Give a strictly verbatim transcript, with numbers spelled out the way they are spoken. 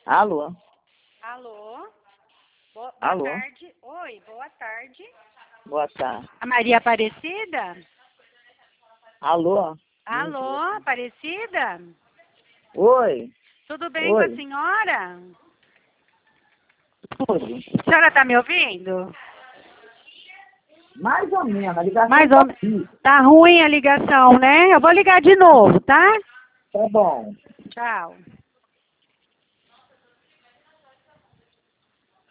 Alô? Alô? Boa, boa Alô? tarde. Oi, boa tarde. Boa tarde. A Maria Aparecida? Alô? Alô, Aparecida? Oi? Tudo bem com a Oi? senhora? Tudo? A senhora está me ouvindo? Mais ou menos, a ligação Mais tá ou menos. aqui. Tá ruim a ligação, né? Eu vou ligar de novo, tá? Tá bom. Tchau.